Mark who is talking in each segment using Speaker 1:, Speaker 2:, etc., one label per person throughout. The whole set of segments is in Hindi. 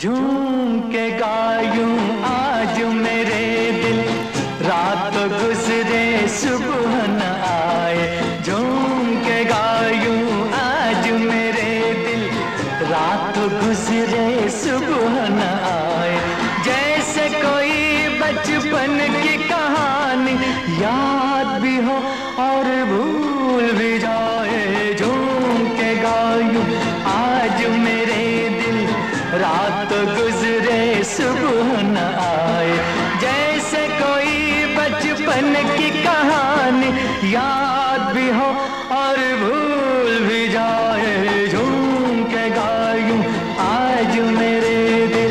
Speaker 1: झूम के गायूं आज मेरे दिल, रात गुजरे सुबह न आए। झूम के गायूं आज मेरे दिल, रात गुजरे सुबह न आए। जैसे कोई बचपन की कहानी याद भी हो और भूल भी जाए। झूम के गायूं आज मेरे दिल, रात गुजरे सुबह न आए। जैसे कोई बचपन की कहानी याद भी हो और भूल भी जाए। झूम के गायूं आज मेरे दिल।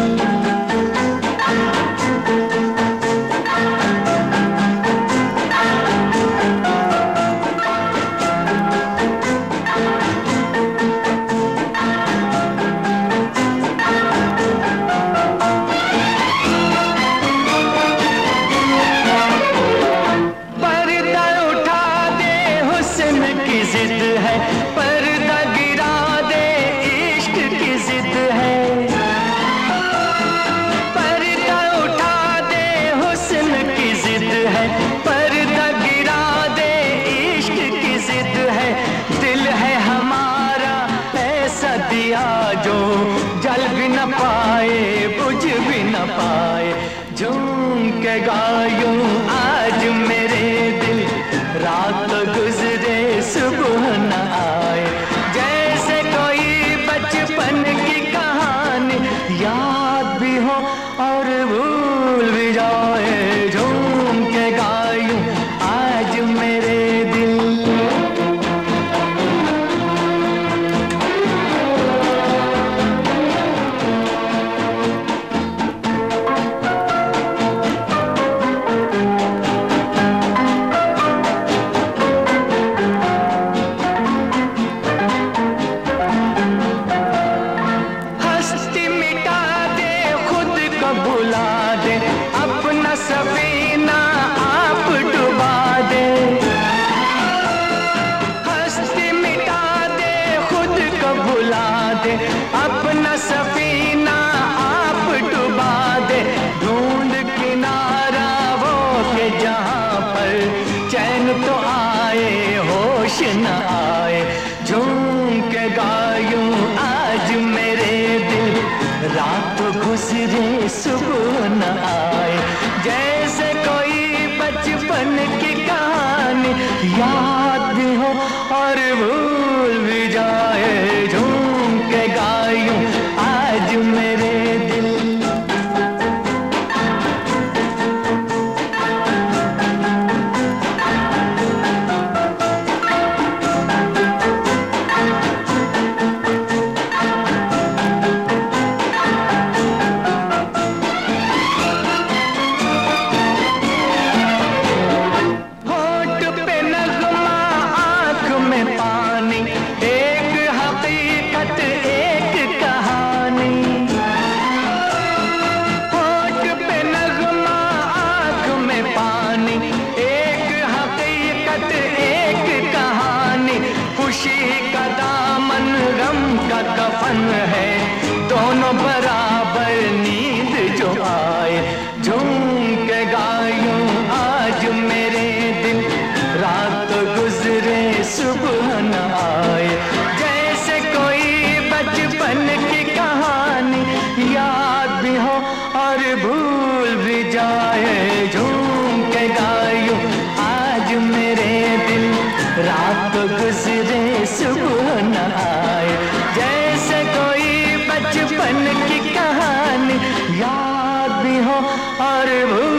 Speaker 1: जिद है पर्दा गिरा दे, इश्क की जिद है। पर्दा उठा दे, हुस्न की जिद है। पर्दा गिरा दे, इश्क की जिद है। दिल है हमारा ऐसा दिया जो जल भी न पाए, बुझ भी न पाए। झूम के गायूं आज मेरे दिल, रात गुजरे सुबह न आए। जैसे कोई बचपन की कहानी याद भी हो और भूल भी जाए। झूम के गायूं आज मेरे दिल। बुला दे अपना सफीना आप डुबा दे। हस्ती मिटा दे, खुद को भुला दे, अपना सफीना आप डुबा दे। ढूंढ किनारा वो के जहां पर चैन तो आए, होश न आए। झूम के गायूं आज मेरे दिल, रात गुजरे सुबह न आए। जैसे कोई बचपन की कहानी याद भी हो और भूल भी जाए। झूम के गायूं आज मेरे दिल। खुशी का दामन गम का कफन है, दोनों बराबर नींद जो आए। झूम के गायूं आज मेरे दिल, रात गुजरे सुबह न आए। जैसे कोई बचपन की कहानी याद भी हो और भूल भी जाए। झूम के गायूं आज मेरे दिल, रात गुजरे सुबह न आए। जैसे कोई बचपन की कहानी याद भी हो और